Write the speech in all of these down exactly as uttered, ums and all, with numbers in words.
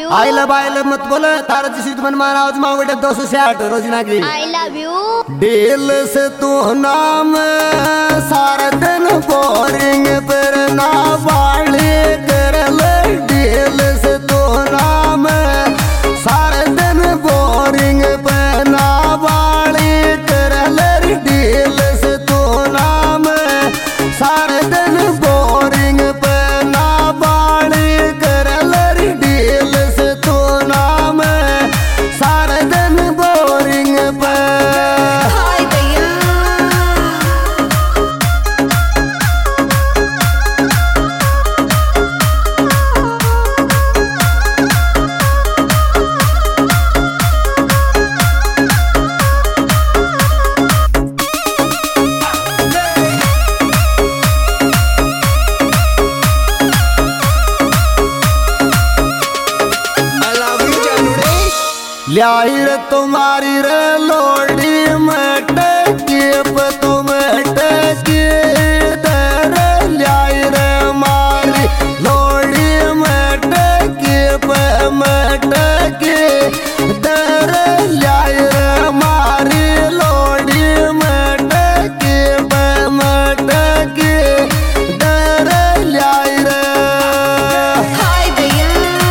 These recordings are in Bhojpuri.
आई लव आई लव मत बोल तारा जिसी तुमन मारा आज मांग बेटे दो सौ साठ रोजना की आई लव यू दिल से तू नाम सारा दिन बोरिंग पर ना वाली कर ले दिल से तू नाम सारा दिन बोरिंग पर ना वाली कर ले दिल से तू नाम सारा दिन बोरिंग पर ना वाली कर ले दिल से तू नाम सारा दिन बोरिंग पर हाय भैया ल्याई रे तुम्हारी रे लोड़ी मटकी पे तुम टकी दर ल्याई रे मारी लोड़ी मटकी पे मटकी दर ल्याई रे मारी लोड़ी मटकी पे मटकी दर ल्याई रे हाय भैया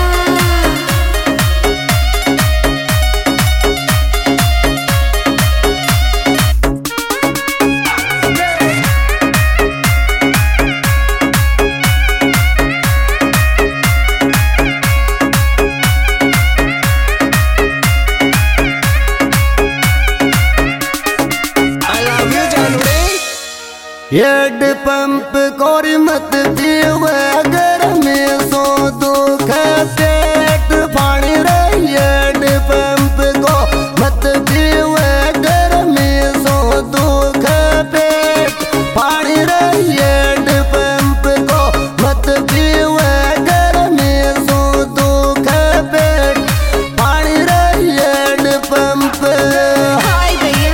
हेड पंप कोरी मत पीवे अगर में सो दुख पेट पानी रे हेड पंप को मत पीवे अगर में सो दुख पेट पानी रे हेड पंप को मत पीवे अगर में सो दुख पेट पानी रे हेड पंप हाय भैया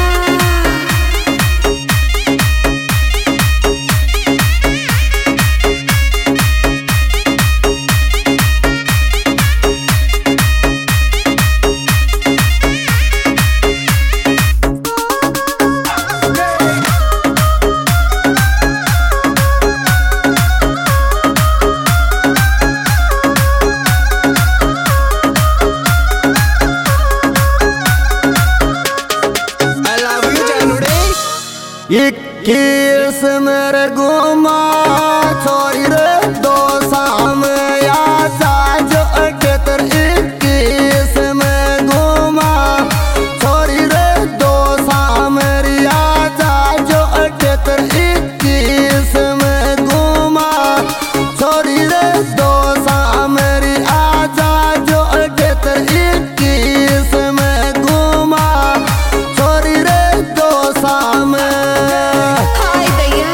इक्कीस मेरे गुमा छोरी रे दो शाम या साजो अठहत्तर इक्कीस में गुमा छोरी रे दो शाम रिया साजो अठहत्तर इक्कीस में गुमा छोरी रे दो शाम रिया साजो अठहत्तर इक्कीस में गुमा छोरी रे दो शाम हाय भैया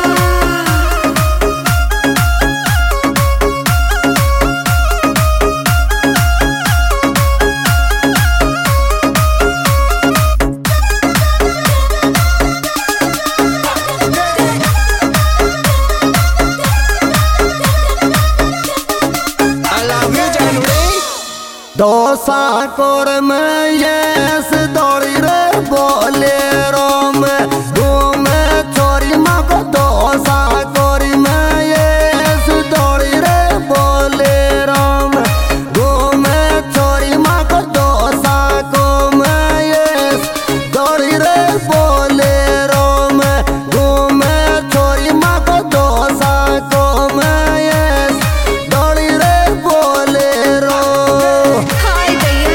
दो साकोर में यस दौड़ी रे बोलेरो में घूमे चोरी माँ को दो साकोरी में यस दौड़ी रे बोलेरो में घूमे चोरी माँ को दो साको में यस दौड़ी रे बोलेरो में घूमे चोरी माँ को दो साको में यस दौड़ी रे बोलेरो हाय भैया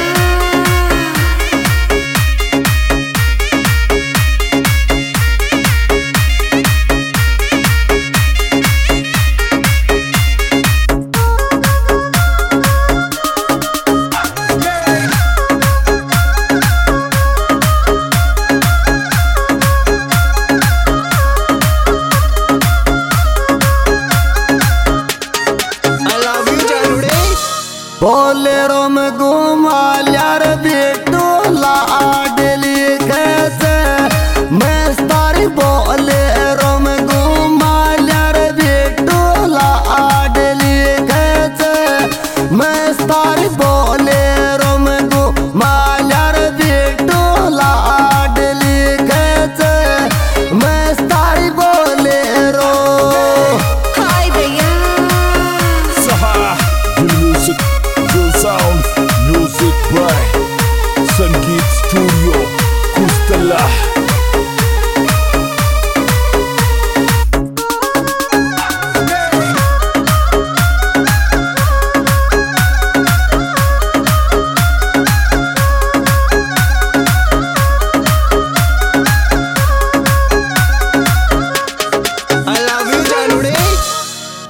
बोलेरो में घुमा यार बेटो लाडली कैसे मस्तारी बोलेरो में घुमा यार बेटो लाडली कैसे मस्तारी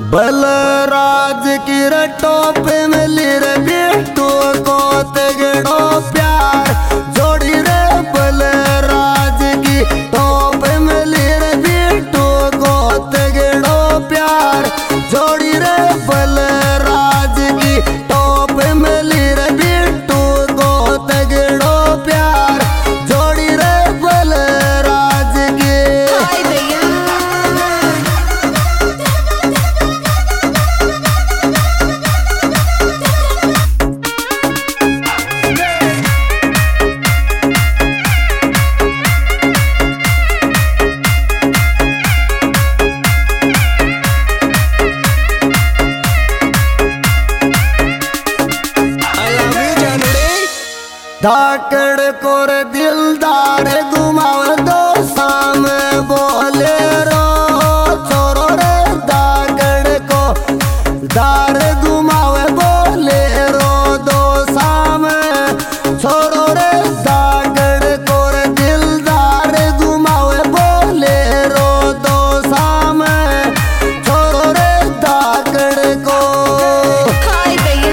बलराज की टोप मिली रे बिट्टू को तगड़ो प्यार जोड़ी रे बलराज की टोप मिली रे बिट्टू को तगड़ो प्यार जोड़ी रे बलराज की टोप मिली रे बिट्टू को तगड़ो प्यार जोड़ी रे बलराज की। हाय भैया धाकड़ कोर दिलदार घुमाव दो शाम बोले रो छोरो रे धाकड़ को दार घुमाव बोले रो दो शाम छोरो रे धाकड़ कोर दिलदार घुमाव बोले रो दो शाम छोरो रे धाकड़ को। हाय भैया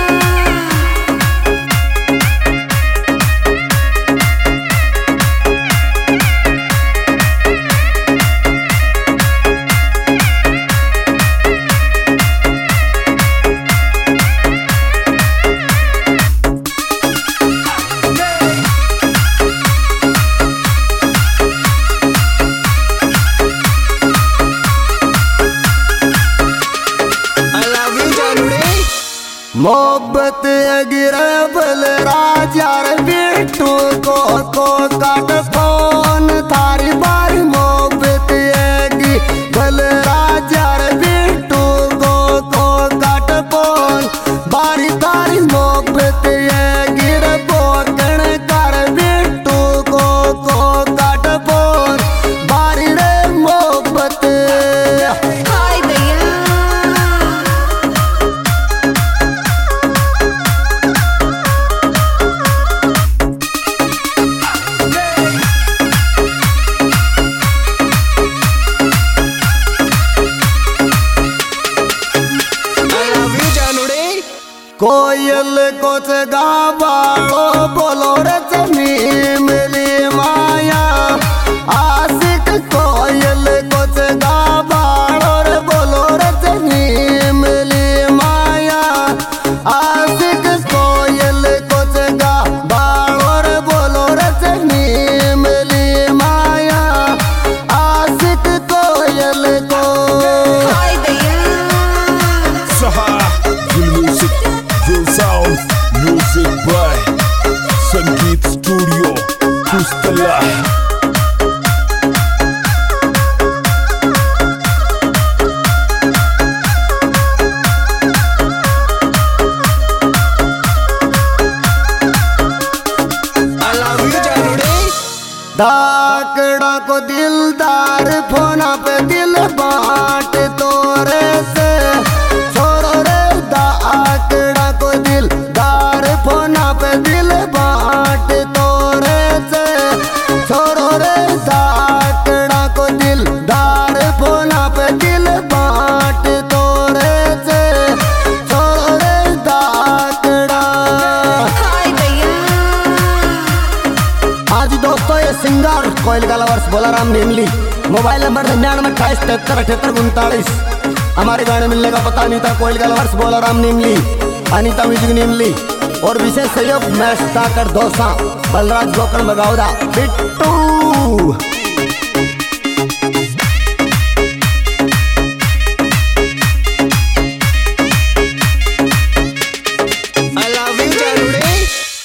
मोहब्बत अगिर बलराज यार बिट्टू को को काट फोन थारी बारी मोहब्बत अगी बलराज यार बिट्टू को को काट फोन बारी तारी मोहब्बत अगिर पोकण कर बिट्टू को को काट फोन बारी रे मोहब्बत। हाय भैया कोयल कोच गाबाड़ो बोलो रे जमी मिली माया आशिक कोयल कोच गाबाड़ो रे बोलो रे जमी मिली माया आशिक कोयल कोच गाबाड़ो रे बोलो रे जमी मिली माया आशिक कोयल को। हाय भैया Saha, Real Music, Real Sound, Music by Sangeet Studio, Kustala. Dhakda को दिलदार फोना पे दिल बांट तोरे से छोरो रे धाकड़ा को दिलदार फोना पे दिल बांट तोरे से छोरो रे धाकड़ा को दिलदार फोना पे दिल बांट तोरे से छोरो रे धाकड़ा। हाय भैया आज दोस्तों ये सिंगर कोयल का लवर्स बोलाराम नीमली मोबाइल नंबर निन्यानवे अट्ठाईस तिहत्तर अठहत्तर उनतालीस। हमारे गाने मिलने का पता नहीं था। कोयल का लवर्स बोलाराम नीमली, अनीता म्यूजिक नीमली और विशेष सहयोग मैच कर दोसा बलराज गोकर्ण बगावदा बिट्टू।